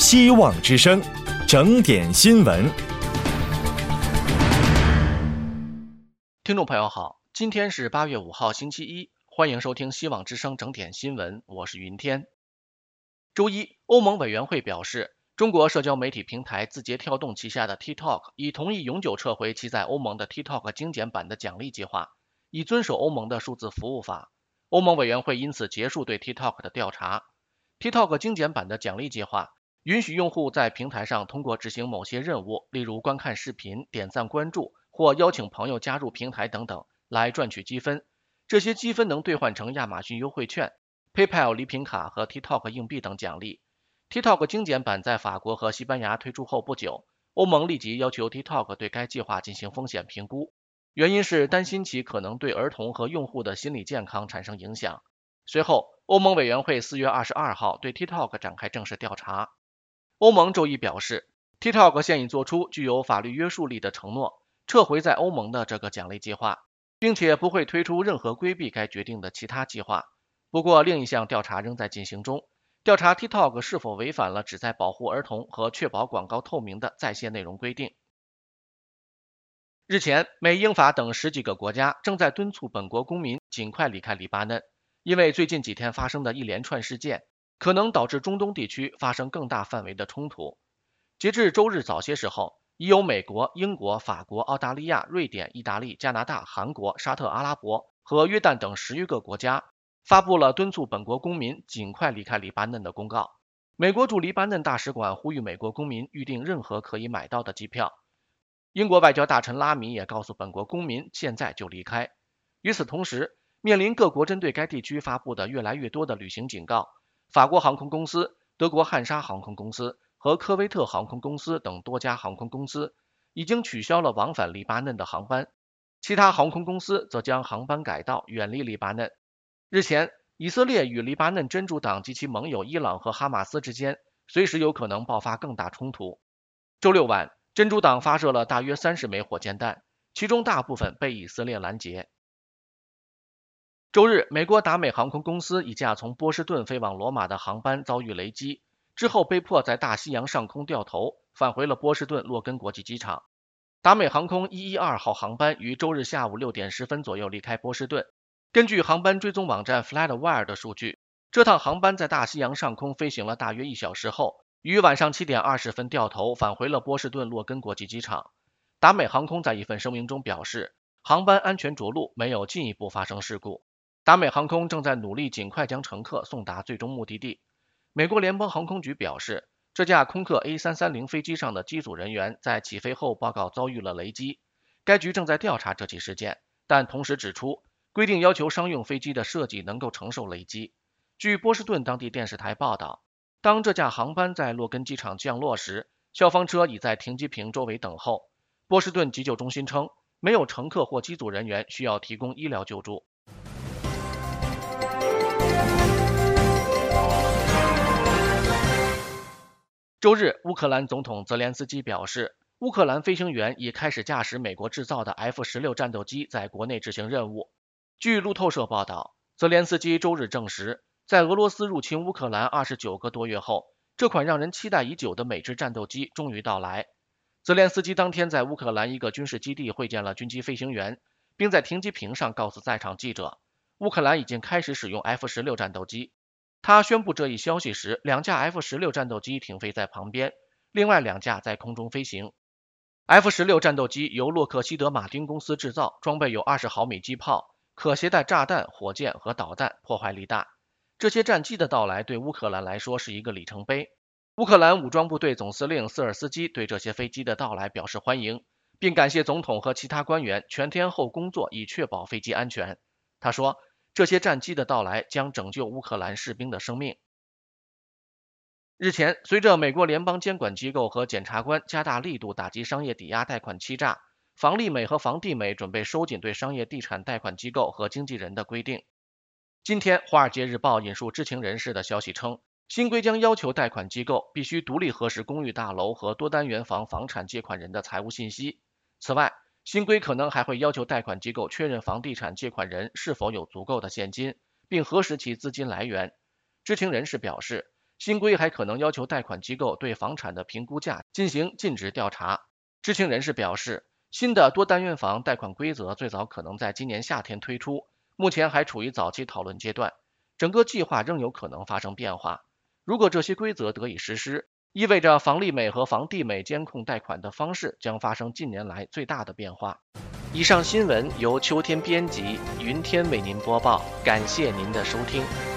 希望之声，整点新闻。 听众朋友好，今天是8月5号星期一，欢迎收听希望之声整点新闻，我是云天。周一，欧盟委员会表示，中国社交媒体平台字节跳动旗下的 TikTok 已同意永久撤回其在欧盟的 TikTok 精简版的奖励计划，以遵守欧盟的数字服务法。欧盟委员会因此结束对 TikTok 的调查。TikTok 精简版的奖励计划允许用户在平台上通过执行某些任务，例如观看视频、点赞关注或邀请朋友加入平台等等，来赚取积分。这些积分能兑换成亚马逊优惠券、PayPal 礼品卡和 TikTok 硬币等奖励。TikTok 精简版在法国和西班牙推出后不久，欧盟立即要求 TikTok 对该计划进行风险评估，原因是担心其可能对儿童和用户的心理健康产生影响。随后，欧盟委员会4月22号对 TikTok 展开正式调查。欧盟周一表示， TikTok 现已做出具有法律约束力的承诺，撤回在欧盟的这个奖励计划，并且不会推出任何规避该决定的其他计划。不过，另一项调查仍在进行中，调查 TikTok 是否违反了旨在保护儿童和确保广告透明的在线内容规定。日前，美、英、法等10几个国家正在敦促本国公民尽快离开黎巴嫩，因为最近几天发生的一连串事件可能导致中东地区发生更大范围的冲突。截至周日早些时候，已有美国、英国、法国、澳大利亚、瑞典、意大利、加拿大、韩国、沙特阿拉伯和约旦等10余个国家发布了敦促本国公民尽快离开黎巴嫩的公告。美国驻黎巴嫩大使馆呼吁美国公民预订任何可以买到的机票。英国外交大臣拉米也告诉本国公民现在就离开。与此同时，面临各国针对该地区发布的越来越多的旅行警告，法国航空公司、德国汉莎航空公司和科威特航空公司等多家航空公司已经取消了往返黎巴嫩的航班，其他航空公司则将航班改道远离黎巴嫩。日前，以色列与黎巴嫩真主党及其盟友伊朗和哈马斯之间随时有可能爆发更大冲突。周六晚，真主党发射了大约30枚火箭弹，其中大部分被以色列拦截。周日，美国达美航空公司一架从波士顿飞往罗马的航班遭遇雷击，之后被迫在大西洋上空掉头，返回了波士顿洛根国际机场。达美航空112号航班于周日下午6点10分左右离开波士顿。根据航班追踪网站 FlightWire 的数据，这趟航班在大西洋上空飞行了大约1小时后，于晚上7点20分掉头返回了波士顿洛根国际机场。达美航空在一份声明中表示，航班安全着陆，没有进一步发生事故。达美航空正在努力尽快将乘客送达最终目的地。美国联邦航空局表示，这架空客 A330 飞机上的机组人员在起飞后报告遭遇了雷击。该局正在调查这起事件，但同时指出，规定要求商用飞机的设计能够承受雷击。据波士顿当地电视台报道，当这架航班在洛根机场降落时，消防车已在停机坪周围等候。波士顿急救中心称，没有乘客或机组人员需要提供医疗救助。周日，乌克兰总统泽连斯基表示，乌克兰飞行员已开始驾驶美国制造的 F-16战斗机在国内执行任务。据路透社报道，泽连斯基周日证实，在俄罗斯入侵乌克兰29个多月后，这款让人期待已久的美制战斗机终于到来。泽连斯基当天在乌克兰一个军事基地会见了军机飞行员，并在停机坪上告诉在场记者，乌克兰已经开始使用 F-16战斗机。他宣布这一消息时，2架 F-16战斗机停飞在旁边，另外2架在空中飞行。F-16战斗机由洛克希德马丁公司制造，装备有20毫米机炮，可携带炸弹、火箭和导弹，破坏力大。这些战机的到来对乌克兰来说是一个里程碑。乌克兰武装部队总司令瑟尔斯基对这些飞机的到来表示欢迎，并感谢总统和其他官员全天候工作以确保飞机安全。他说，这些战机的到来将拯救乌克兰士兵的生命。日前，随着美国联邦监管机构和检察官加大力度打击商业抵押贷款欺诈，房利美和房地美准备收紧对商业地产贷款机构和经纪人的规定。今天，《华尔街日报》引述知情人士的消息称，新规将要求贷款机构必须独立核实公寓大楼和多单元房房产借款人的财务信息。此外，新规可能还会要求贷款机构确认房地产借款人是否有足够的现金，并核实其资金来源。知情人士表示， 新规还可能要求贷款机构对房产的评估价进行尽职调查。知情人士表示，新的多单元房贷款规则最早可能在今年夏天推出，目前还处于早期讨论阶段，整个计划仍有可能发生变化。如果这些规则得以实施，意味着房利美和房地美监控贷款的方式将发生近年来最大的变化。以上新闻由秋天编辑，云天为您播报，感谢您的收听。